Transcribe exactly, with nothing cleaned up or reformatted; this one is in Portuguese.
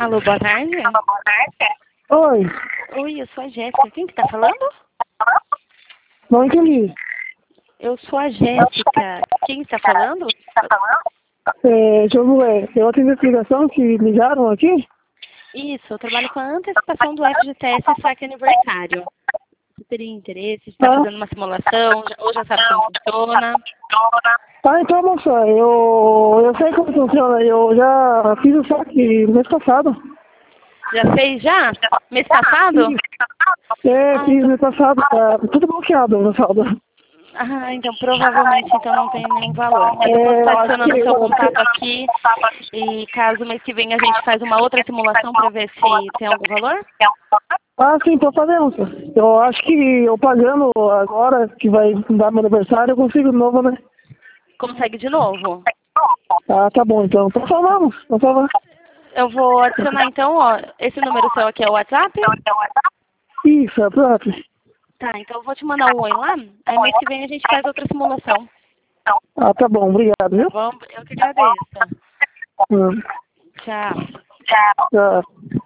Alô, boa tarde. Oi, Oi, eu sou a Jéssica. Quem que tá falando? não entendi. Eu sou a Jéssica. Quem está falando? É, deixa eu ver, tem outra investigação que ligaram aqui? Isso, eu trabalho com a antecipação do F G T S saque aniversário. Você teria interesse de estar Ah. fazendo uma simulação, já- ou já sabe como funciona? Ah, então, moça, eu, eu sei como funciona, eu já fiz o saque mês passado. Já fez já? Mês passado? É, Ah, fiz então, mês passado, tá tudo bloqueado no saldo. ah, então provavelmente então não tem nenhum valor. Mas eu posso É, estar eu acho adicionando o que... seu contato aqui e caso mês que vem a gente faz uma outra simulação para ver se tem algum valor? Ah, sim, tô fazendo, moça. Eu acho que eu pagando agora, que vai dar meu aniversário, eu consigo de novo, né? Consegue de novo? Ah, tá bom, então. Tô falando, tô falando. Eu vou adicionar então, ó, esse número seu aqui é o WhatsApp? Isso, é próprio. Tá, então eu vou te mandar um oi lá, aí mês que vem a gente faz outra simulação. Ah, tá bom, obrigado, Tá viu? bom? Eu que agradeço. Hum. Tchau. Tchau.